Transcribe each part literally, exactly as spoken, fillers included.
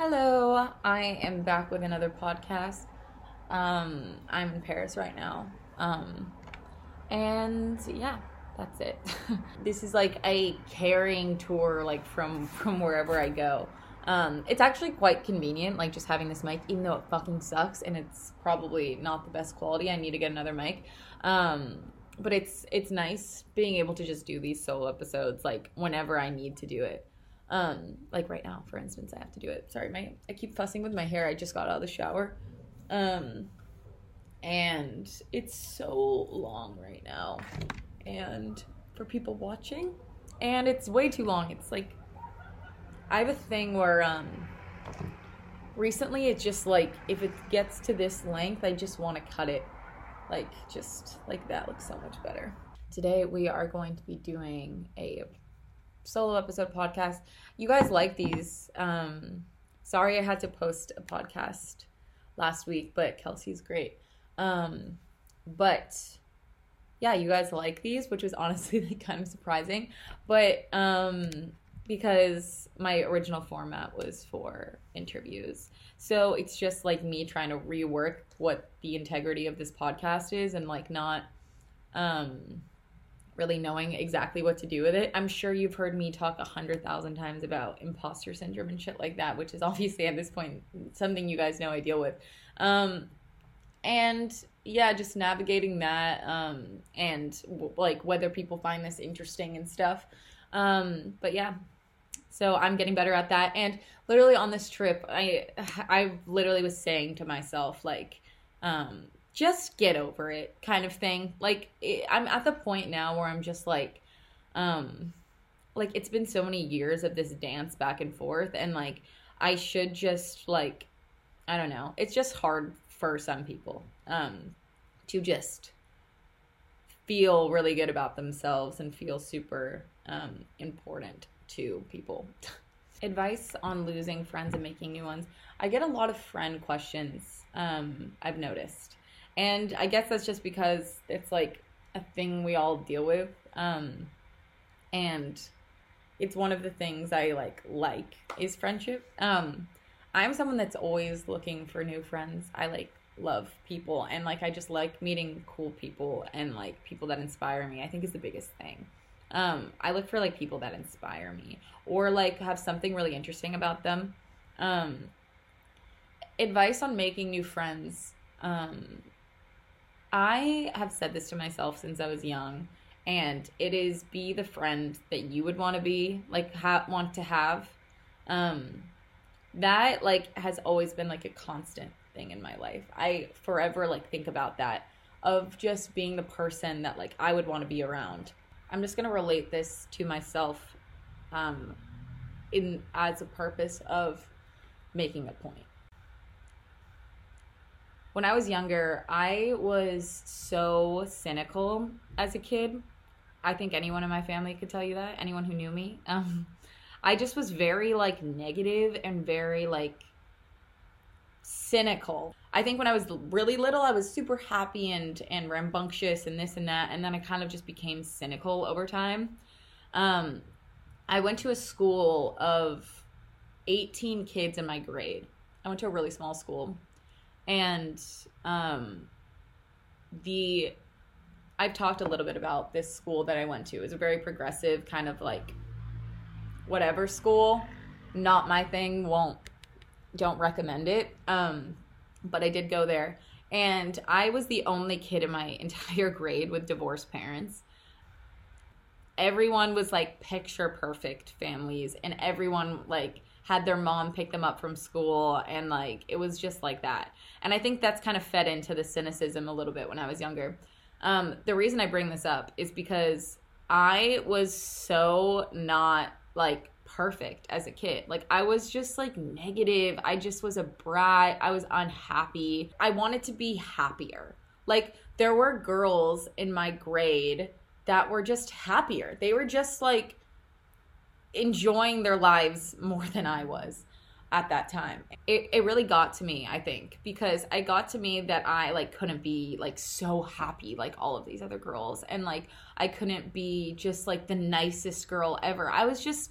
Hello, I am back with another podcast. Um, I'm in Paris right now. Um, and yeah, that's it. This is like a carrying tour, like from from wherever I go. Um, it's actually quite convenient, like just having this mic, even though it fucking sucks and it's probably not the best quality. I need to get another mic. Um, but it's it's nice being able to just do these solo episodes, like whenever I need to do it. Um, like right now, for instance, I have to do it. Sorry, my I keep fussing with my hair. I just got out of the shower. Um, and it's so long right now. And for people watching, and it's way too long. It's like I have a thing where um recently it's just like if it gets to this length, I just want to cut it. Like just like that looks so much better. Today we are going to be doing a solo episode podcast. You guys like these. Um, sorry I had to post a podcast last week, but Kelsey's great. Um, but yeah, you guys like these, which was honestly like kind of surprising. But um, because my original format was for interviews. So it's just like me trying to rework what the integrity of this podcast is and like not um really knowing exactly what to do with it. I'm sure you've heard me talk a hundred thousand times about imposter syndrome and shit like that, which is obviously at this point something you guys know I deal with. Um, and yeah, just navigating that um, and w- like whether people find this interesting and stuff. Um, but yeah, so I'm getting better at that. And literally on this trip, I I literally was saying to myself like, um, just get over it kind of thing. Like it, I'm at the point now where I'm just like um like it's been so many years of this dance back and forth, and like I should just like I don't know, it's just hard for some people um to just feel really good about themselves and feel super um important to people. Advice on losing friends and making new ones. I get a lot of friend questions. um I've noticed. And I guess that's just because it's like a thing we all deal with. Um, and it's one of the things I like like is friendship. Um, I'm someone that's always looking for new friends. I like love people, and like I just like meeting cool people and like people that inspire me. I think is the biggest thing. Um, I look for like people that inspire me or like have something really interesting about them. Um, advice on making new friends. Um, I have said this to myself since I was young, and it is be the friend that you would want to be, like ha- want to have. Um, that like has always been like a constant thing in my life. I forever like think about that of just being the person that like I would want to be around. I'm just gonna relate this to myself, um, in as a purpose of making a point. When I was younger, I was so cynical as a kid. I think anyone in my family could tell you that, anyone who knew me. Um, I just was very, like, negative and very, like, cynical. I think when I was really little, I was super happy and, and rambunctious and this and that, and then I kind of just became cynical over time. Um, I went to a school of eighteen kids in my grade. I went to a really small school. And um, the I've talked a little bit about this school that I went to. It was a very progressive kind of like whatever school. Not my thing. Won't don't recommend it. Um, but I did go there, and I was the only kid in my entire grade with divorced parents. Everyone was like picture perfect families, and everyone like had their mom pick them up from school, and like it was just like that. And I think that's kind of fed into the cynicism a little bit when I was younger. Um, the reason I bring this up is because I was so not like perfect as a kid. Like I was just like negative. I just was a brat. I was unhappy. I wanted to be happier. Like there were girls in my grade that were just happier. They were just like enjoying their lives more than I was at that time. It it really got to me, I think, because I got to me that I like couldn't be like so happy like all of these other girls, and like I couldn't be just like the nicest girl ever. I was just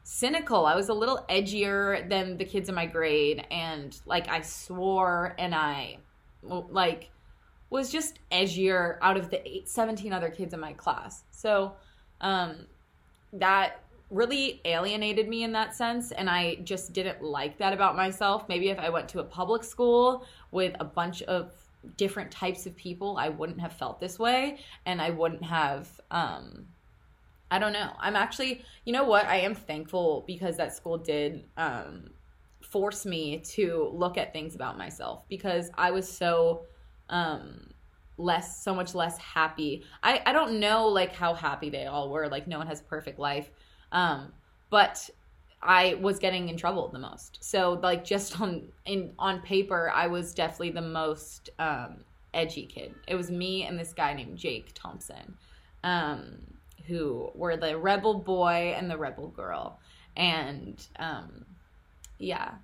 cynical. I was a little edgier than the kids in my grade, and like I swore, and I like was just edgier out of the eight, seventeen other kids in my class. So um, that really alienated me in that sense, and I just didn't like that about myself. Maybe if I went to a public school with a bunch of different types of people, I wouldn't have felt this way, and I wouldn't have um, I don't know. I'm actually, you know what? I am thankful because that school did um, force me to look at things about myself, because I was so um, less, so much less happy. I, I don't know like how happy they all were. Like no one has a perfect life. Um, but I was getting in trouble the most. So like just on, in, on paper, I was definitely the most um, edgy kid. It was me and this guy named Jake Thompson. Um, who were the rebel boy and the rebel girl. And, um, yeah,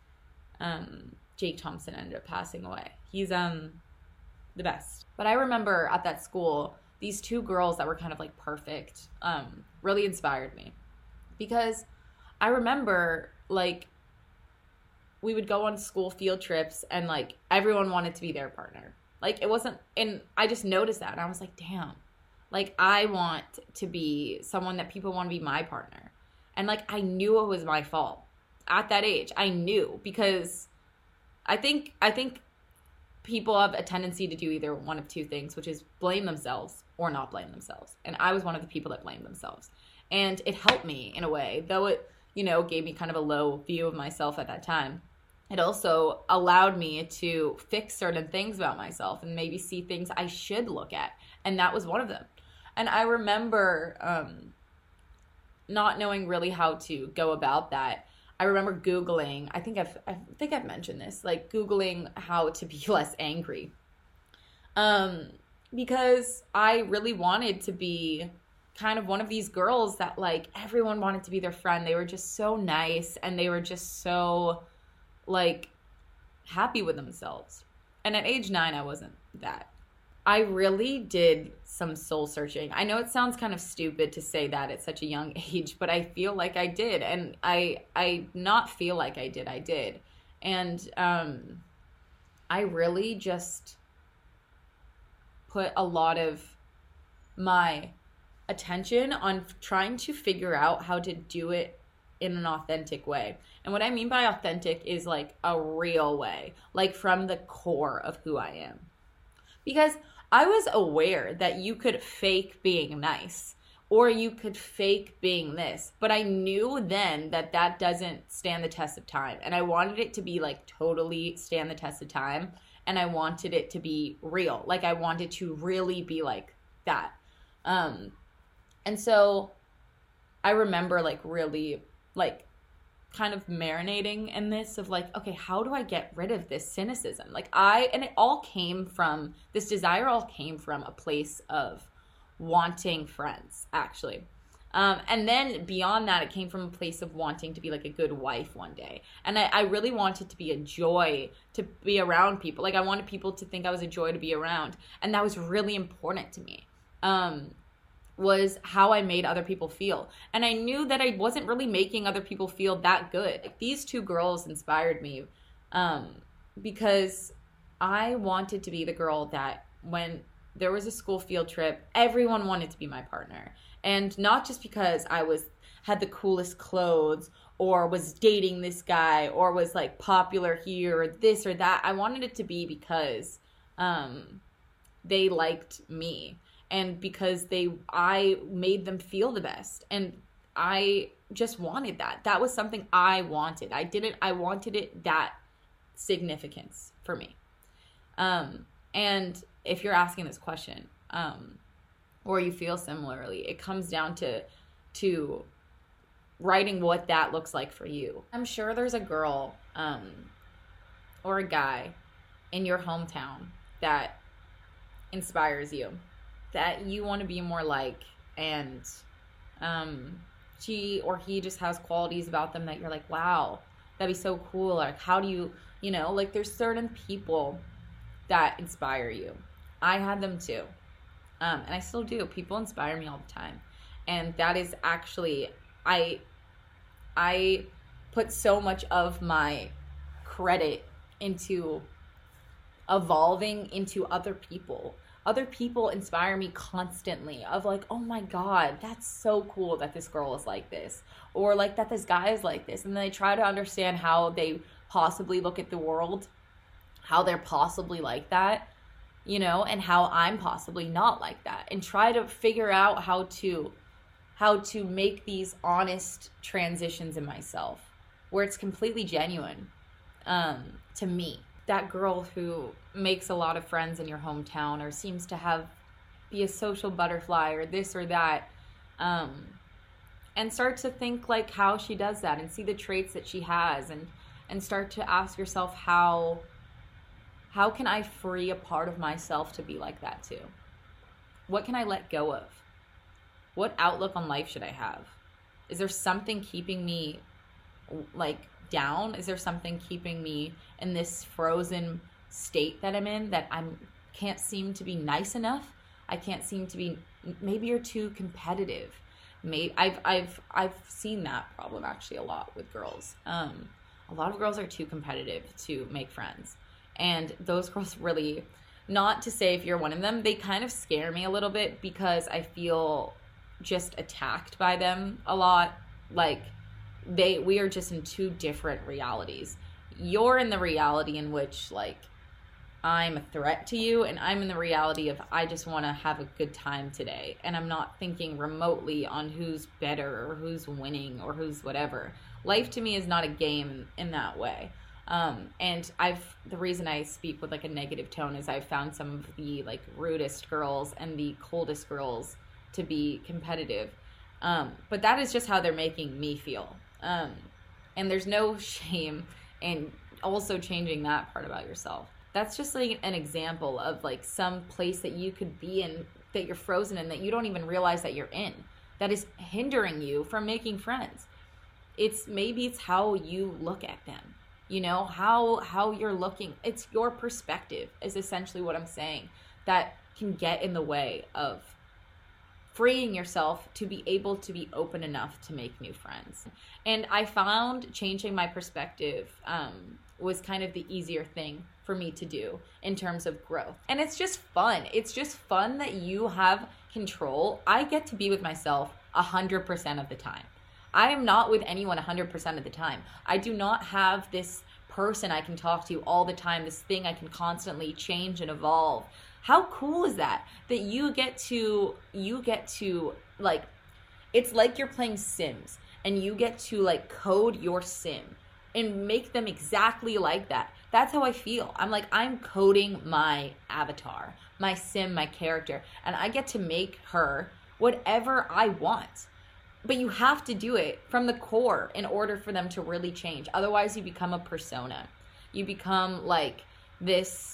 um, Jake Thompson ended up passing away. He's, um, the best. But I remember at that school, these two girls that were kind of, like, perfect, um, really inspired me. Because I remember, like, we would go on school field trips, and, like, everyone wanted to be their partner. Like, it wasn't, and I just noticed that, and I was like, damn. Like, I want to be someone that people want to be my partner. And, like, I knew it was my fault. At that age, I knew. Because I think I think people have a tendency to do either one of two things, which is blame themselves or not blame themselves. And I was one of the people that blamed themselves. And it helped me in a way. Though it, you know, gave me kind of a low view of myself at that time. It also allowed me to fix certain things about myself and maybe see things I should look at. And that was one of them. And I remember um, not knowing really how to go about that. I remember Googling, I think I've, I think I've mentioned this, like Googling how to be less angry. Um, because I really wanted to be kind of one of these girls that like everyone wanted to be their friend. They were just so nice, and they were just so like happy with themselves. And at age nine, I wasn't that. I really did some soul searching. I know it sounds kind of stupid to say that at such a young age, but I feel like I did. And I I not feel like I did. I did. And um, I really just put a lot of my attention on trying to figure out how to do it in an authentic way. And what I mean by authentic is like a real way, like from the core of who I am. Because I was aware that you could fake being nice, or you could fake being this, but I knew then that that doesn't stand the test of time. And I wanted it to be like totally stand the test of time. And I wanted it to be real. Like I wanted to really be like that. Um, and so I remember like really like kind of marinating in this of like, okay, how do I get rid of this cynicism? Like I, and it all came from, this desire all came from a place of wanting friends, actually. Um, and then beyond that, it came from a place of wanting to be like a good wife one day. And I, I really wanted to be a joy to be around people. Like I wanted people to think I was a joy to be around. And that was really important to me. Um, was how I made other people feel. And I knew that I wasn't really making other people feel that good. Like, these two girls inspired me um, because I wanted to be the girl that when there was a school field trip, everyone wanted to be my partner. And not just because I was had the coolest clothes or was dating this guy or was like popular here or this or that. I wanted it to be because um, they liked me. And because they, I made them feel the best. And I just wanted that. That was something I wanted. I didn't, I wanted it that significance for me. Um, and if you're asking this question, um, or you feel similarly, it comes down to, to writing what that looks like for you. I'm sure there's a girl, um, or a guy in your hometown that inspires you, that you want to be more like, and um, she or he just has qualities about them that you're like, wow, that'd be so cool. Like, how do you, you know, like there's certain people that inspire you. I had them too. Um, and I still do. People inspire me all the time. And that is actually, I, I put so much of my credit into evolving into other people. Other people inspire me constantly of like, oh my God, that's so cool that this girl is like this. Or like that this guy is like this. And then I try to understand how they possibly look at the world, how they're possibly like that, you know, and how I'm possibly not like that. And try to figure out how to how to make these honest transitions in myself where it's completely genuine um, to me. That girl who makes a lot of friends in your hometown or seems to have be a social butterfly or this or that, um, and start to think like how she does that and see the traits that she has, and and start to ask yourself how how can I free a part of myself to be like that too? What can I let go of? What outlook on life should I have? Is there something keeping me like down? Is there something keeping me in this frozen state that I'm in, that I'm can't seem to be nice enough? I can't seem to be, maybe you're too competitive. Maybe I've I've I've seen that problem actually a lot with girls. Um, a lot of girls are too competitive to make friends, and those girls really, not to say if you're one of them, they kind of scare me a little bit because I feel just attacked by them a lot. Like they we are just in two different realities. You're in the reality in which like I'm a threat to you, and I'm in the reality of I just want to have a good time today, and I'm not thinking remotely on who's better or who's winning or who's whatever. Life to me is not a game in that way. Um, and I've the reason I speak with like a negative tone is I've found some of the like rudest girls and the coldest girls to be competitive. Um, but that is just how they're making me feel. Um, and there's no shame in also changing that part about yourself. That's just like an example of like some place that you could be in, that you're frozen in, that you don't even realize that you're in, that is hindering you from making friends. It's maybe it's how you look at them, you know, how, how you're looking. It's your perspective is essentially what I'm saying that can get in the way of freeing yourself to be able to be open enough to make new friends. And I found changing my perspective um, was kind of the easier thing for me to do in terms of growth. And it's just fun. It's just fun that you have control. I get to be with myself one hundred percent of the time. I am not with anyone one hundred percent of the time. I do not have this person I can talk to all the time, this thing I can constantly change and evolve. How cool is that? That you get to, you get to, like, it's like you're playing Sims, and you get to, like, code your sim and make them exactly like that. That's how I feel. I'm like, I'm coding my avatar, my sim, my character, and I get to make her whatever I want. But you have to do it from the core in order for them to really change. Otherwise, you become a persona. You become, like, this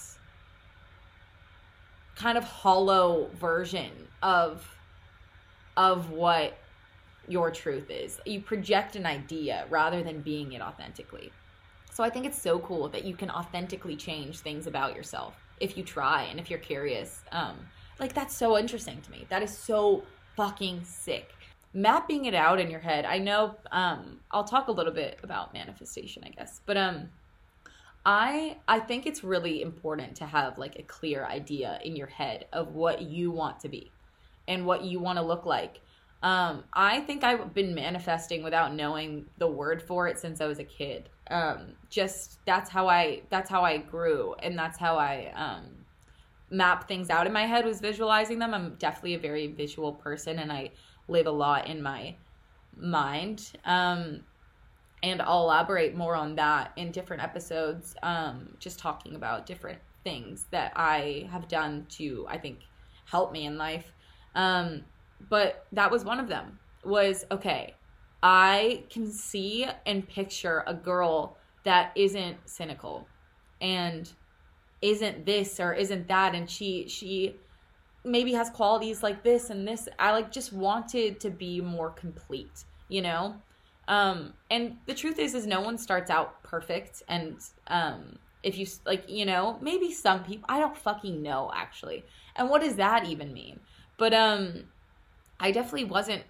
kind of hollow version of of what your truth is. You project an idea rather than being it authentically. So I think it's so cool that you can authentically change things about yourself if you try and if you're curious. Um, like, that's so interesting to me. That is so fucking sick. Mapping it out in your head. I know um, I'll talk a little bit about manifestation, I guess. But um, I I think it's really important to have like a clear idea in your head of what you want to be and what you want to look like. Um, I think I've been manifesting without knowing the word for it since I was a kid. Um, just that's how I that's how I grew, and that's how I um, map things out in my head, was visualizing them. I'm definitely a very visual person, and I live a lot in my mind. Um, and I'll elaborate more on that in different episodes, um, just talking about different things that I have done to, I think, help me in life. Um, but that was one of them, was, okay, I can see and picture a girl that isn't cynical and isn't this or isn't that, and she she maybe has qualities like this and this. I like just wanted to be more complete, you know? Um, and the truth is, is no one starts out perfect. And, um, if you like, you know, maybe some people, I don't fucking know actually. And what does that even mean? But, um, I definitely wasn't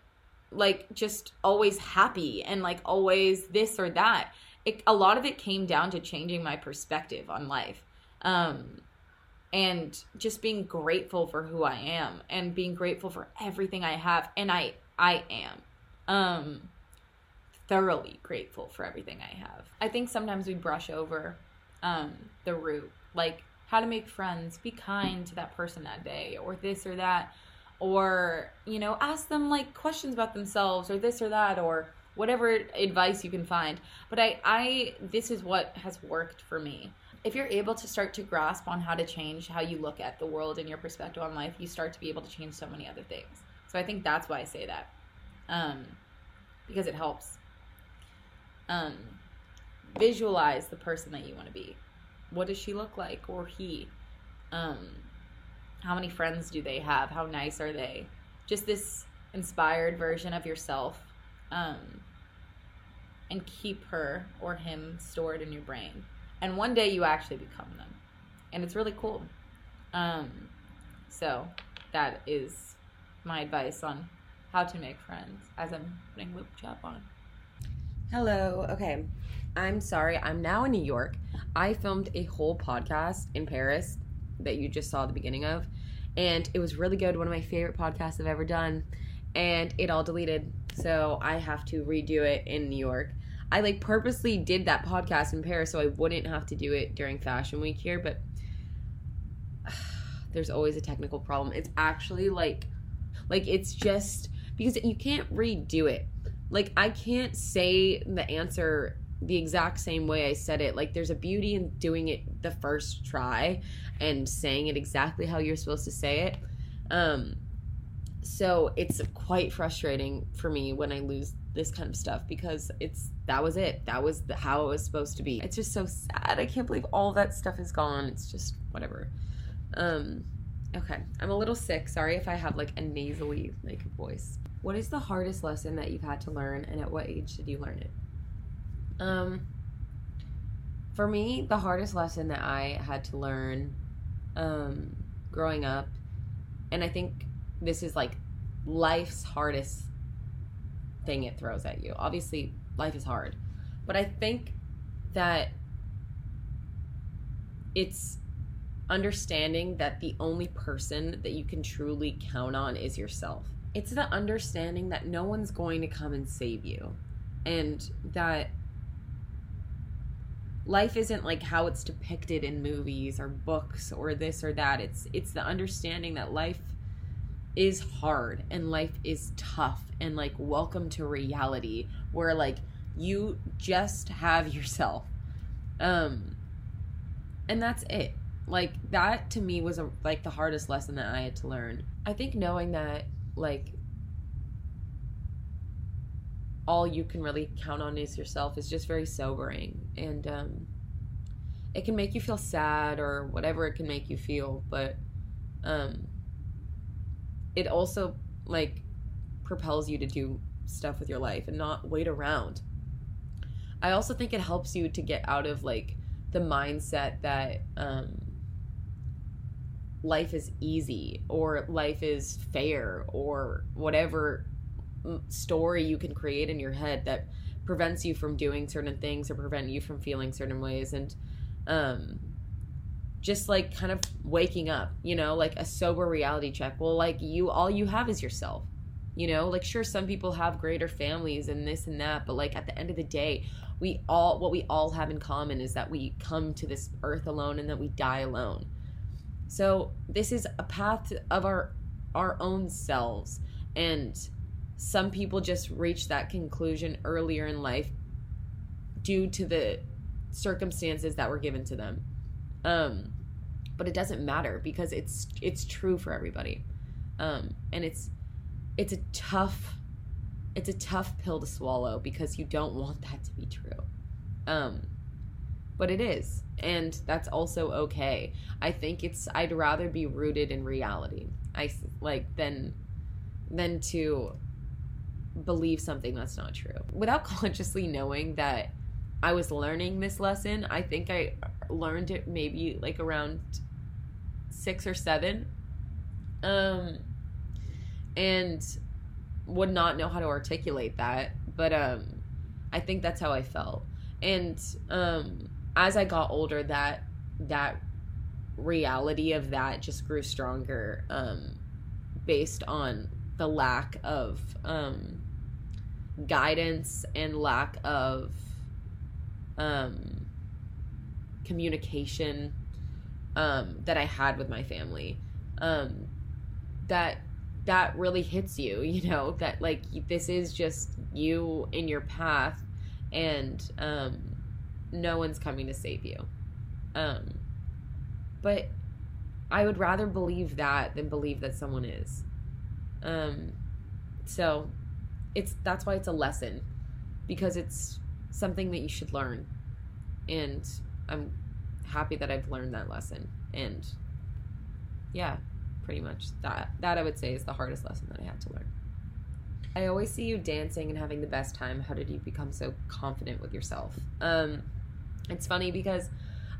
like just always happy and like always this or that. It, a lot of it came down to changing my perspective on life. Um, and just being grateful for who I am and being grateful for everything I have. And I, I am, um, thoroughly grateful for everything I have. I think sometimes we brush over, um, the root, like how to make friends, be kind to that person that day, or this or that, or, you know, ask them like questions about themselves or this or that, or whatever advice you can find. But I, I, this is what has worked for me. If you're able to start to grasp on how to change how you look at the world and your perspective on life, you start to be able to change so many other things. So I think that's why I say that, um, because it helps. Um, visualize the person that you want to be. What does she look like, or he? Um, how many friends do they have? How nice are they? Just this inspired version of yourself, um, and keep her or him stored in your brain. And one day you actually become them. And it's really cool. Um, so that is my advice on how to make friends as I'm putting lip chap on. Hello. Okay. I'm sorry. I'm now in New York. I filmed a whole podcast in Paris that you just saw at the beginning of. And it was really good. One of my favorite podcasts I've ever done. And it all deleted. So I have to redo it in New York. I like purposely did that podcast in Paris so I wouldn't have to do it during Fashion Week here, but uh, there's always a technical problem. It's actually like, like it's just, because you can't redo it. Like I can't say the answer the exact same way I said it. Like there's a beauty in doing it the first try and saying it exactly how you're supposed to say it. Um, so it's quite frustrating for me when I lose this kind of stuff, because it's that was it that was the, how it was supposed to be. It's just so sad. I can't believe all that stuff is gone. It's just whatever. Um okay, I'm a little sick. Sorry if I have like a nasally like voice. What is the hardest lesson that you've had to learn, and at what age did you learn it? Um for me, the hardest lesson that I had to learn um growing up, and I think this is like life's hardest thing it throws at you. Obviously, life is hard. But I think that it's understanding that the only person that you can truly count on is yourself. It's the understanding that no one's going to come and save you. And that life isn't like how it's depicted in movies or books or this or that. It's it's the understanding that life is hard and life is tough, and like welcome to reality where like you just have yourself, um and that's it. Like that to me was a, like the hardest lesson that I had to learn. I think knowing that like all you can really count on is yourself is just very sobering, and um it can make you feel sad or whatever it can make you feel, but um it also like propels you to do stuff with your life and not wait around. I also think it helps you to get out of like the mindset that um, life is easy or life is fair or whatever story you can create in your head that prevents you from doing certain things or prevent you from feeling certain ways. And um just like kind of waking up, you know, like a sober reality check. Well, like you, all you have is yourself, you know, like sure, some people have greater families and this and that, but like at the end of the day, we all, what we all have in common is that we come to this earth alone and that we die alone. So this is a path of our, our own selves. And some people just reach that conclusion earlier in life due to the circumstances that were given to them. Um, but it doesn't matter because it's, it's true for everybody. Um, and it's, it's a tough, it's a tough pill to swallow because you don't want that to be true. Um, but it is. And that's also okay. I think it's, I'd rather be rooted in reality. I like than, than to believe something that's not true. Without consciously knowing that I was learning this lesson, I think I learned it maybe like around six or seven. Um, and would not know how to articulate that, but um I think that's how I felt. And um as I got older, that that reality of that just grew stronger, um based on the lack of um guidance and lack of um communication um that I had with my family. Um that that really hits you, you know, that like this is just you in your path, and um no one's coming to save you. Um but I would rather believe that than believe that someone is. Um so it's that's why it's a lesson, because it's something that you should learn, and I'm happy that I've learned that lesson. And yeah, pretty much that that I would say is the hardest lesson that I had to learn. I always see you dancing and having the best time. How did you become so confident with yourself? Um, it's funny because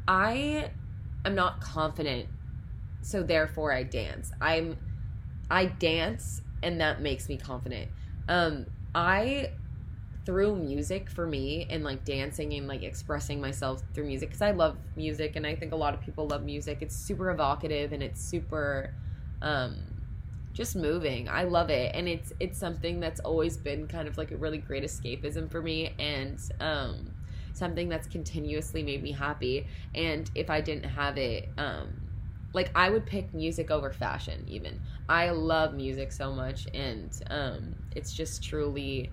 I am not confident, so therefore I dance. I'm I dance and that makes me confident. Um, I through music, for me, and like dancing and like expressing myself through music, because I love music and I think a lot of people love music. It's super evocative and it's super um just moving. I love it, and it's it's something that's always been kind of like a really great escapism for me, and um something that's continuously made me happy. And if I didn't have it, um like I would pick music over fashion even. I love music so much, and um it's just truly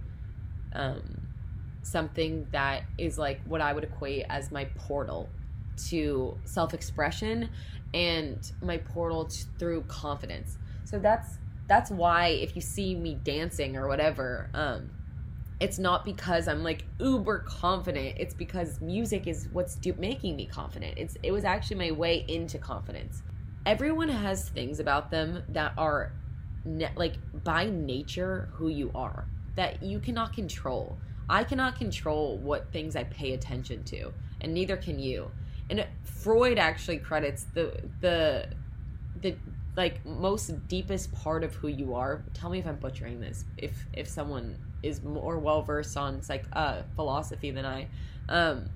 um something that is like what I would equate as my portal to self-expression and my portal to, through confidence. So that's that's why if you see me dancing or whatever, um it's not because I'm like uber confident. It's because music is what's do- making me confident. It's it was actually my way into confidence. Everyone has things about them that are ne- like by nature who you are, that you cannot control. I cannot control what things I pay attention to, and neither can you. And Freud actually credits the the the like most deepest part of who you are. Tell me if I'm butchering this. If if someone is more well versed on psych uh, philosophy than I, um,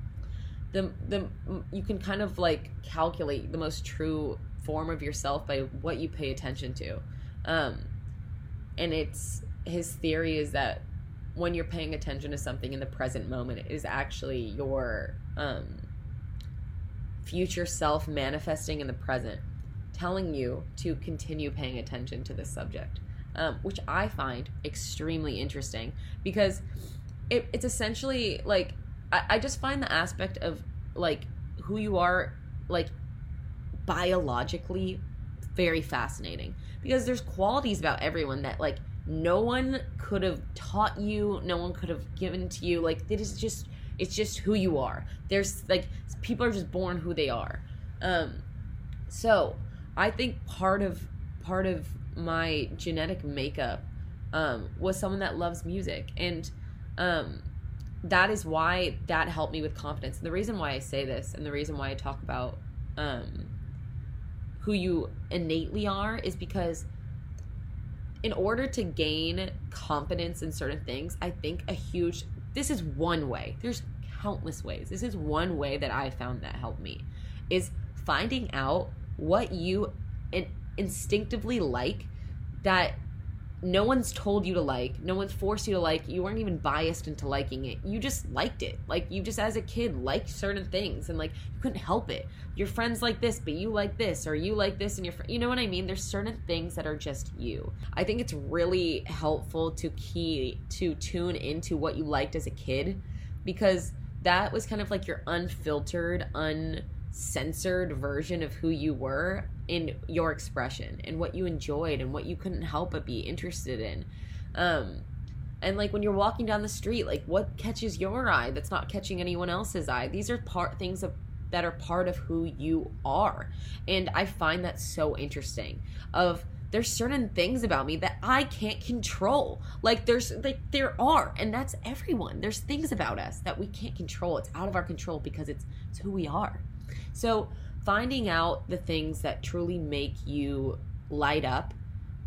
the the you can kind of like calculate the most true form of yourself by what you pay attention to, um, and it's his theory is that when you're paying attention to something in the present moment, it is actually your um, future self manifesting in the present, telling you to continue paying attention to this subject, um, which I find extremely interesting, because it, it's essentially like I, I just find the aspect of like who you are like biologically very fascinating, because there's qualities about everyone that like no one could have taught you, no one could have given to you. Like it is just it's just who you are. There's like people are just born who they are. Um so I think part of part of my genetic makeup um was someone that loves music, and um that is why that helped me with confidence. And the reason why I say this, and the reason why I talk about um who you innately are, is because in order to gain confidence in certain things, I think a huge, this is one way, there's countless ways, this is one way that I found that helped me, is finding out what you in, instinctively like, that no one's told you to like, no one's forced you to like, you weren't even biased into liking it, you just liked it. Like you just as a kid liked certain things, and like you couldn't help it. Your friends like this, but you like this, or you like this, and your fr- you know what I mean? There's certain things that are just you. I think it's really helpful to key to tune into what you liked as a kid, because that was kind of like your unfiltered, uncensored version of who you were in your expression, and what you enjoyed and what you couldn't help but be interested in. Um, and like when you're walking down the street, like what catches your eye that's not catching anyone else's eye? These are part things of that are part of who you are. And I find that so interesting. Of there's certain things about me that I can't control. Like there's like there are, and that's everyone. There's things about us that we can't control. It's out of our control because it's it's who we are. So finding out the things that truly make you light up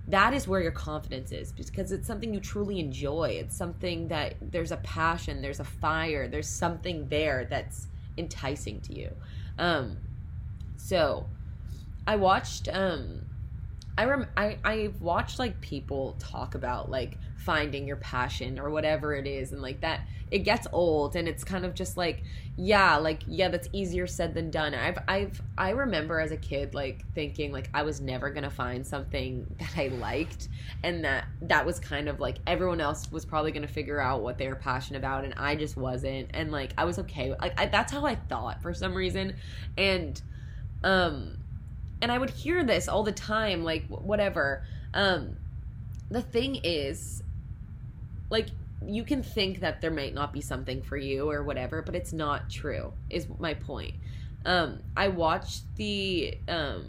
that is where your confidence is, because it's something you truly enjoy. It's something that there's a passion, there's a fire, there's something there that's enticing to you. Um, so I watched, um, I rem- I, I've watched like people talk about like finding your passion or whatever it is. And like that, it gets old and it's kind of just like, yeah, like, yeah, that's easier said than done. I've, I've, I remember as a kid, like thinking like I was never going to find something that I liked. And that, that was kind of like everyone else was probably going to figure out what they were passionate about. And I just wasn't. And like, I was okay. Like I, that's how I thought for some reason. And, um, and I would hear this all the time, like whatever. Um, the thing is, like, you can think that there might not be something for you or whatever, but it's not true, is my point. Um, I watched the, um,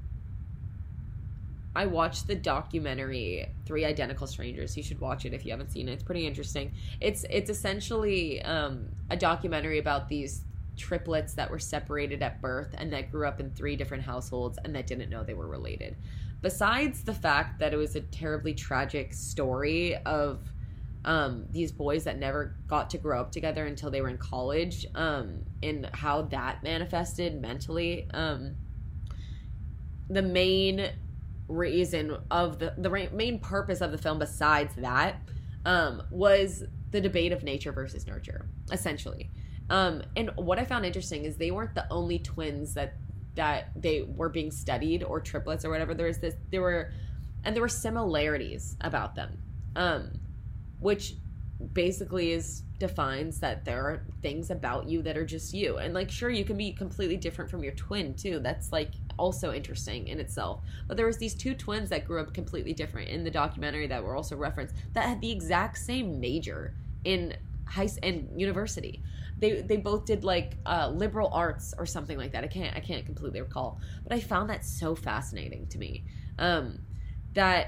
I watched the documentary Three Identical Strangers. You should watch it if you haven't seen it. It's pretty interesting. It's, it's essentially, um, a documentary about these triplets that were separated at birth and that grew up in three different households and that didn't know they were related. Besides the fact that it was a terribly tragic story of um, these boys that never got to grow up together until they were in college, um, and how that manifested mentally, um, the main reason of the the main purpose of the film, besides that, um, was the debate of nature versus nurture, essentially. Um, and what I found interesting is they weren't the only twins that that they were being studied, or triplets or whatever. There was this, there were, and there were similarities about them, um, which basically is defines that there are things about you that are just you. And like, sure, you can be completely different from your twin too. That's like also interesting in itself. But there was these two twins that grew up completely different in the documentary that were also referenced, that had the exact same major in high and university. They they both did like uh, liberal arts or something like that. I can't I can't completely recall, but I found that so fascinating to me. Um, that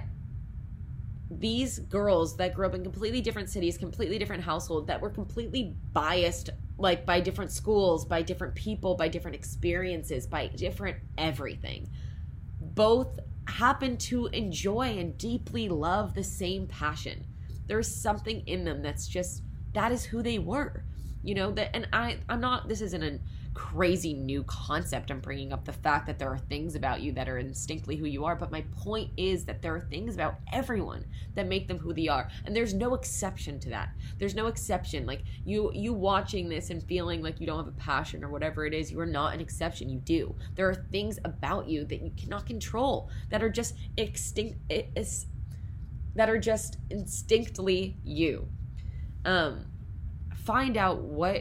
these girls that grew up in completely different cities, completely different households, that were completely biased, like by different schools, by different people, by different experiences, by different everything, both happen to enjoy and deeply love the same passion. There's something in them that's just, that is who they were. You know, that, and I, I'm not, this isn't a crazy new concept. I'm bringing up the fact that there are things about you that are instinctively who you are. But my point is that there are things about everyone that make them who they are. And there's no exception to that. There's no exception. Like you, you watching this and feeling like you don't have a passion or whatever it is, you are not an exception. You do. There are things about you that you cannot control, that are just extinct, is, that are just instinctively you. Um, Find out what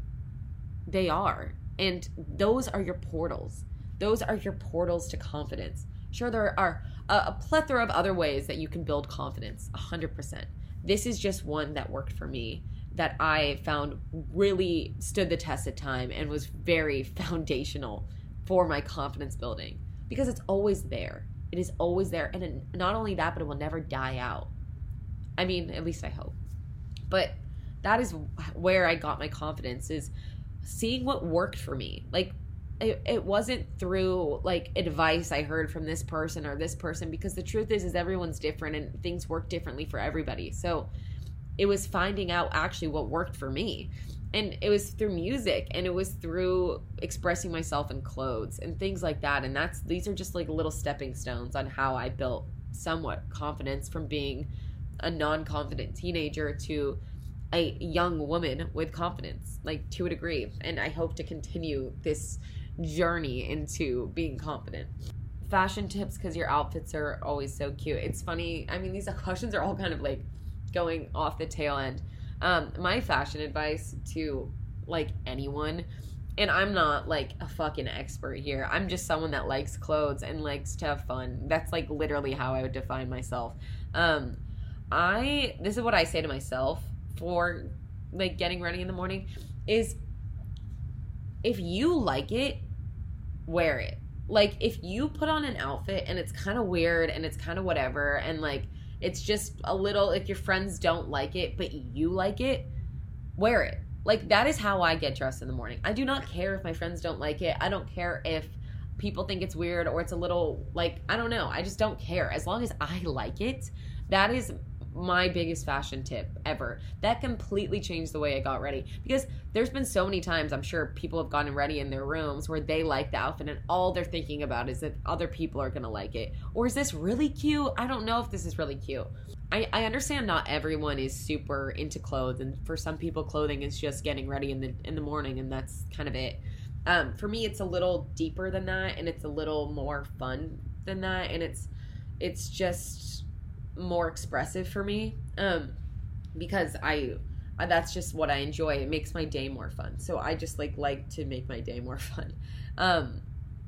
they are, and those are your portals. Those are your portals to confidence. Sure, there are a, a plethora of other ways that you can build confidence, one hundred percent. This is just one that worked for me, that I found really stood the test of time and was very foundational for my confidence building, because it's always there. It is always there, and it, not only that, but it will never die out. I mean, at least I hope. But that is where I got my confidence, is seeing what worked for me. Like, it, it wasn't through, like, advice I heard from this person or this person, because the truth is, is everyone's different and things work differently for everybody. So it was finding out actually what worked for me. And it was through music, and it was through expressing myself in clothes and things like that. And that's, these are just like little stepping stones on how I built somewhat confidence from being a non-confident teenager to a young woman with confidence, like to a degree. And I hope to continue this journey into being confident. Fashion tips, because your outfits are always so cute. It's funny. I mean, these questions are all kind of like going off the tail end. Um, my fashion advice to like anyone, and I'm not like a fucking expert here. I'm just someone that likes clothes and likes to have fun. That's like literally how I would define myself. Um, I, this is what I say to myself for like getting ready in the morning, is if you like it, wear it. Like if you put on an outfit and it's kind of weird and it's kind of whatever, and like it's just a little, like your friends don't like it but you like it, wear it. Like that is how I get dressed in the morning. I do not care if my friends don't like it. I don't care if people think it's weird or it's a little, like, I don't know. I just don't care. As long as I like it, that is my biggest fashion tip ever. That completely changed the way I got ready. Because there's been so many times, I'm sure people have gotten ready in their rooms where they like the outfit and all they're thinking about is that other people are going to like it. Or is this really cute? I don't know if this is really cute. I, I understand not everyone is super into clothes, and for some people clothing is just getting ready in the in the morning, and that's kind of it. Um, for me, it's a little deeper than that, and it's a little more fun than that, and it's it's just more expressive for me, um, because I, I that's just what I enjoy. It makes my day more fun, so I just like like to make my day more fun. Um,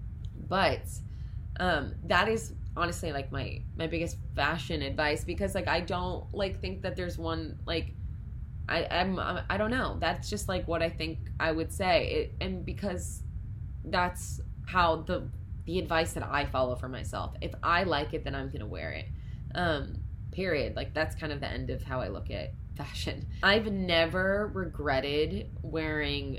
but um, that is honestly like my my biggest fashion advice, because like I don't like think that there's one like. I, I'm, I don't know. That's just like what I think I would say. It, and because that's how the, the advice that I follow for myself. If I like it, then I'm going to wear it. Um, period. Like that's kind of the end of how I look at fashion. I've never regretted wearing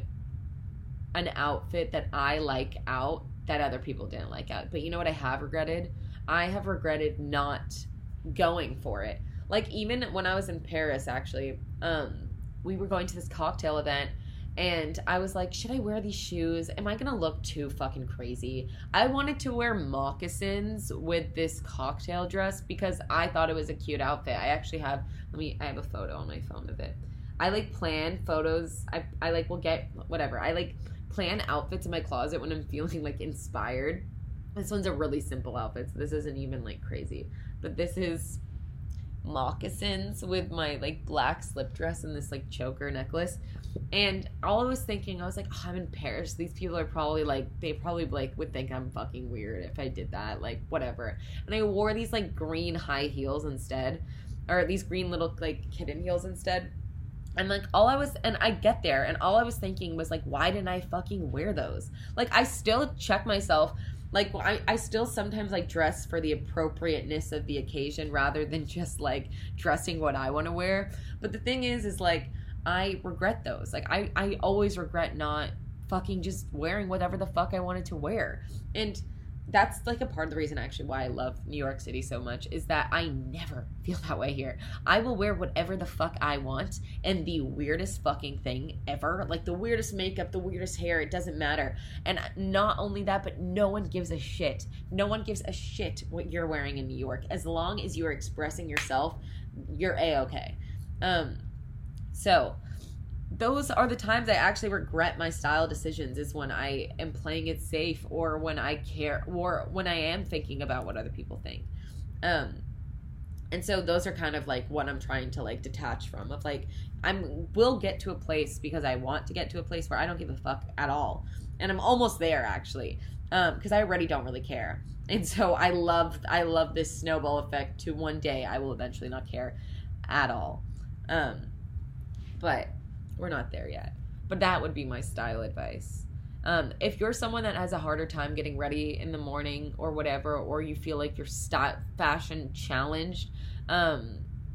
an outfit that I like out that other people didn't like out. But you know what I have regretted? I have regretted not going for it. Like, even when I was in Paris, actually, um, we were going to this cocktail event, and I was like, should I wear these shoes? Am I going to look too fucking crazy? I wanted to wear moccasins with this cocktail dress because I thought it was a cute outfit. I actually have, let me, I have a photo on my phone of it. I, like, plan photos. I, I like, will get, whatever. I, like, plan outfits in my closet when I'm feeling, like, inspired. This one's a really simple outfit, so this isn't even, like, crazy. But this is moccasins with my like black slip dress and this like choker necklace, and all I was thinking, I was like, oh, I'm in Paris, these people are probably like, they probably like would think I'm fucking weird if I did that, like whatever. And I wore these like green high heels instead, or these green little like kitten heels instead. And like all I was, and I get there and all I was thinking was like, why didn't I fucking wear those? Like I still check myself. Like, I, I still sometimes, like, dress for the appropriateness of the occasion rather than just, like, dressing what I want to wear. But the thing is, is, like, I regret those. Like, I, I always regret not fucking just wearing whatever the fuck I wanted to wear. And that's, like, a part of the reason, actually, why I love New York City so much is that I never feel that way here. I will wear whatever the fuck I want, and the weirdest fucking thing ever, like, the weirdest makeup, the weirdest hair, it doesn't matter. And not only that, but no one gives a shit. No one gives a shit what you're wearing in New York. As long as you're expressing yourself, you're A-okay. Um, so... those are the times I actually regret my style decisions, is when I am playing it safe, or when I care, or when I am thinking about what other people think. Um, and so those are kind of like what I'm trying to like detach from, of like, I'm will get to a place because I want to get to a place where I don't give a fuck at all. And I'm almost there actually, um, because I already don't really care. And so I love, I love this snowball effect to one day I will eventually not care at all. Um, but we're not there yet. But that would be my style advice. Um, if you're someone that has a harder time getting ready in the morning or whatever, or you feel like you're st- fashion challenged, um,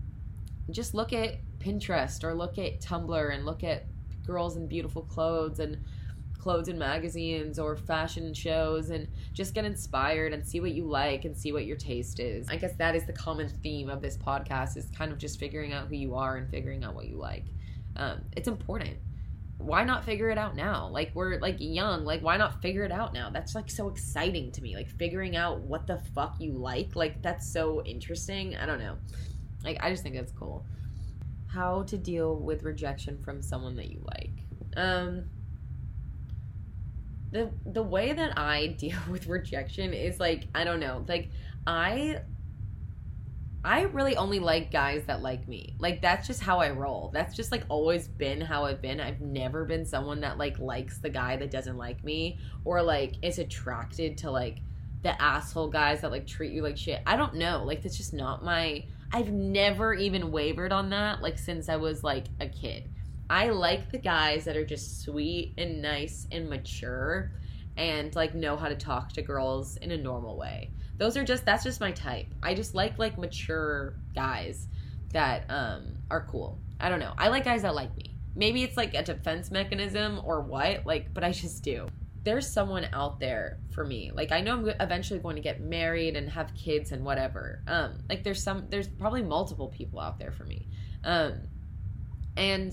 just look at Pinterest or look at Tumblr and look at girls in beautiful clothes and clothes in magazines or fashion shows, and just get inspired and see what you like and see what your taste is. I guess that is the common theme of this podcast, is kind of just figuring out who you are and figuring out what you like. Um, it's important. Why not figure it out now? Like, we're like young, like why not figure it out now? That's like so exciting to me, like figuring out what the fuck you like. Like, that's so interesting. I don't know, like I just think that's cool. How to deal with rejection from someone that you like. Um the the way that I deal with rejection is like, I don't know, like I I really only like guys that like me. Like, that's just how I roll. That's just, like, always been how I've been. I've never been someone that, like, likes the guy that doesn't like me, or, like, is attracted to, like, the asshole guys that, like, treat you like shit. I don't know. Like, that's just not my... I've never even wavered on that, like, since I was, like, a kid. I like the guys that are just sweet and nice and mature and, like, know how to talk to girls in a normal way. Those are just, that's just my type. I just like, like, mature guys that um are cool. I don't know. I like guys that like me. Maybe it's, like, a defense mechanism or what, like, but I just do. there's someone out there for me. Like, I know I'm eventually going to get married and have kids and whatever. Um, like, there's some, there's probably multiple people out there for me. Um, and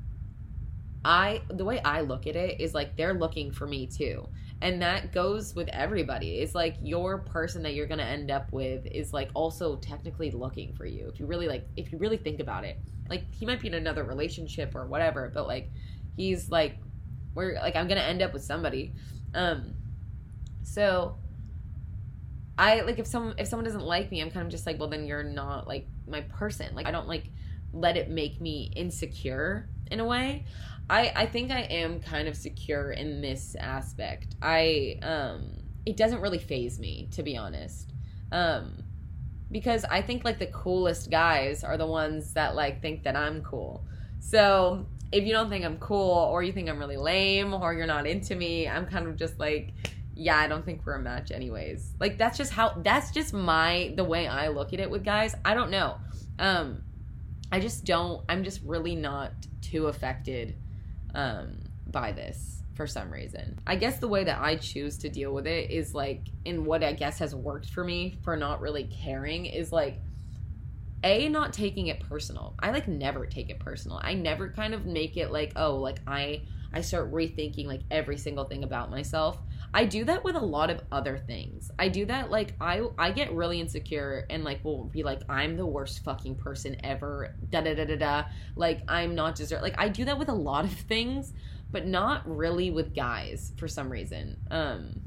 I, the way I look at it is like, they're looking for me too. And that goes with everybody. It's like your person that you're going to end up with is like also technically looking for you. If you really like, if you really think about it, like he might be in another relationship or whatever, but like he's like, we're like, I'm going to end up with somebody. Um, so I like, if someone, if someone doesn't like me, I'm kind of just like, well, then you're not like my person. Like, I don't like let it make me insecure in a way. I, I think I am kind of secure in this aspect. I, um, it doesn't really faze me, to be honest. Um, because I think, like, the coolest guys are the ones that, like, think that I'm cool. So, if you don't think I'm cool, or you think I'm really lame, or you're not into me, I'm kind of just like, yeah, I don't think we're a match anyways. Like, that's just how, that's just my, the way I look at it with guys. I don't know. Um, I just don't, I'm just really not too affected um by this for some reason. I guess the way that I choose to deal with it is like, in what I guess has worked for me for not really caring is like, A, not taking it personal. I like never take it personal. I never kind of make it like, oh, like I I start rethinking like every single thing about myself. I do that with a lot of other things. I do that like I I get really insecure and like will be like, I'm the worst fucking person ever. Da da da da da. Like, I'm not deserved. Like, I do that with a lot of things, but not really with guys for some reason. Um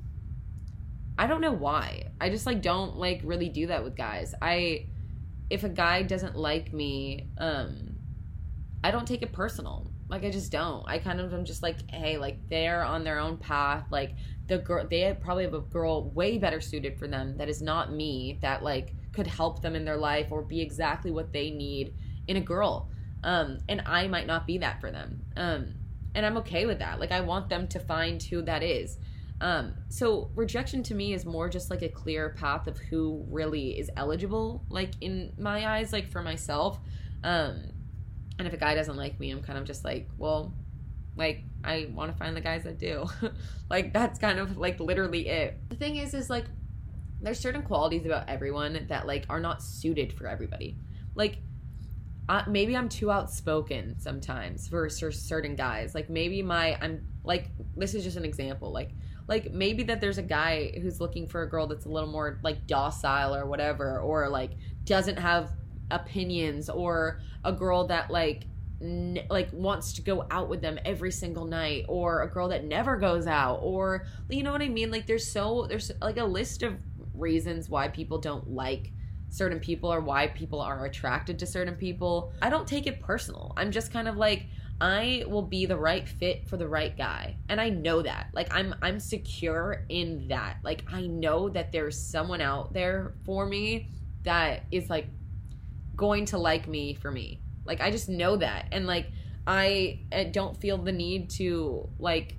I don't know why. I just like don't like really do that with guys. I if a guy doesn't like me, um I don't take it personal. Like, I just don't. I kind of am just like, hey, like, they're on their own path. Like, the girl, they probably have a girl way better suited for them that is not me, that, like, could help them in their life or be exactly what they need in a girl. Um, and I might not be that for them. Um, and I'm okay with that. Like, I want them to find who that is. Um, so rejection to me is more just like a clear path of who really is eligible, like, in my eyes, like, for myself. Um, And if a guy doesn't like me, I'm kind of just like, well, like, I want to find the guys that do. Like, that's kind of, like, literally it. The thing is, is, like, there's certain qualities about everyone that, like, are not suited for everybody. Like, uh, maybe I'm too outspoken sometimes for certain guys. Like, maybe my, I'm, like, this is just an example. Like, like, maybe that there's a guy who's looking for a girl that's a little more, like, docile or whatever, or, like, doesn't have opinions, or a girl that like n- like wants to go out with them every single night, or a girl that never goes out, or you know what I mean? Like, there's so there's like a list of reasons why people don't like certain people or why people are attracted to certain people. I don't take it personal. I'm just kind of like, I will be the right fit for the right guy, and I know that. Like, I'm I'm secure in that. Like, I know that there's someone out there for me that is like going to like me for me. Like, I just know that. And like, I, I don't feel the need to like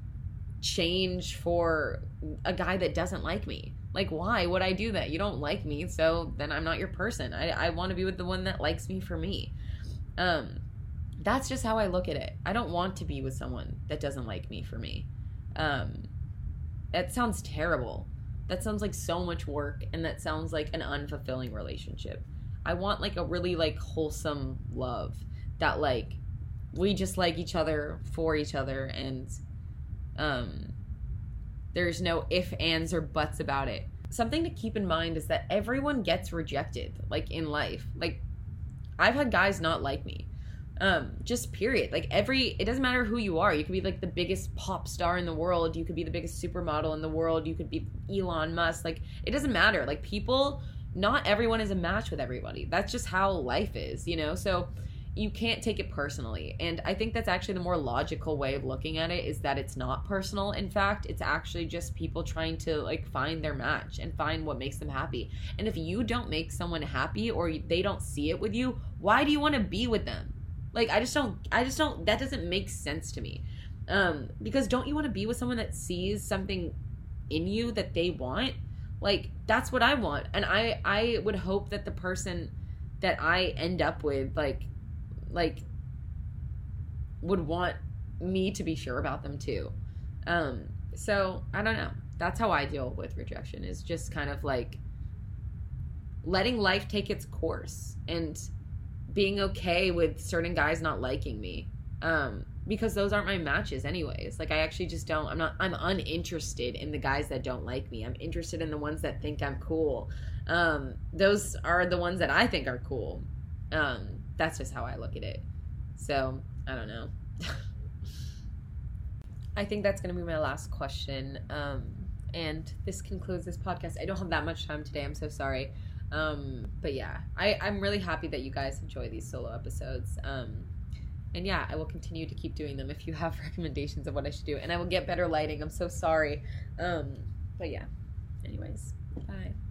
change for a guy that doesn't like me. Like, why would I do that? You don't like me, so then I'm not your person. I, I want to be with the one that likes me for me. Um, that's just how I look at it. I don't want to be with someone that doesn't like me for me. Um, that sounds terrible. That sounds like so much work, and that sounds like an unfulfilling relationship. I want like a really like wholesome love that like we just like each other for each other, and um there's no if, ands, or buts about it. Something to keep in mind is that everyone gets rejected, like, in life. Like, I've had guys not like me. Um, just period. Like, every, it doesn't matter who you are. You could be like the biggest pop star in the world. You could be the biggest supermodel in the world. You could be Elon Musk. Like, it doesn't matter. Like, people, not everyone is a match with everybody. That's just how life is, you know? So you can't take it personally. And I think that's actually the more logical way of looking at it, is that it's not personal. In fact, it's actually just people trying to like find their match and find what makes them happy. And if you don't make someone happy, or they don't see it with you, why do you want to be with them? Like, I just don't, I just don't, that doesn't make sense to me. Um, because don't you want to be with someone that sees something in you that they want? Like, that's what I want. And I, I would hope that the person that I end up with, like, like, would want me to be sure about them too. Um, So, I don't know. That's how I deal with rejection, is just kind of like letting life take its course and being okay with certain guys not liking me. Um, because those aren't my matches anyways. Like, I actually just don't, I'm not, I'm uninterested in the guys that don't like me. I'm interested in the ones that think I'm cool. Um, those are the ones that I think are cool. Um, that's just how I look at it. So, I don't know. I think that's going to be my last question. Um, and this concludes this podcast. I don't have that much time today. I'm so sorry. Um, but yeah, I, I'm really happy that you guys enjoy these solo episodes. Um, and yeah, I will continue to keep doing them if you have recommendations of what I should do. And I will get better lighting. I'm so sorry. Um, but yeah, anyways, bye.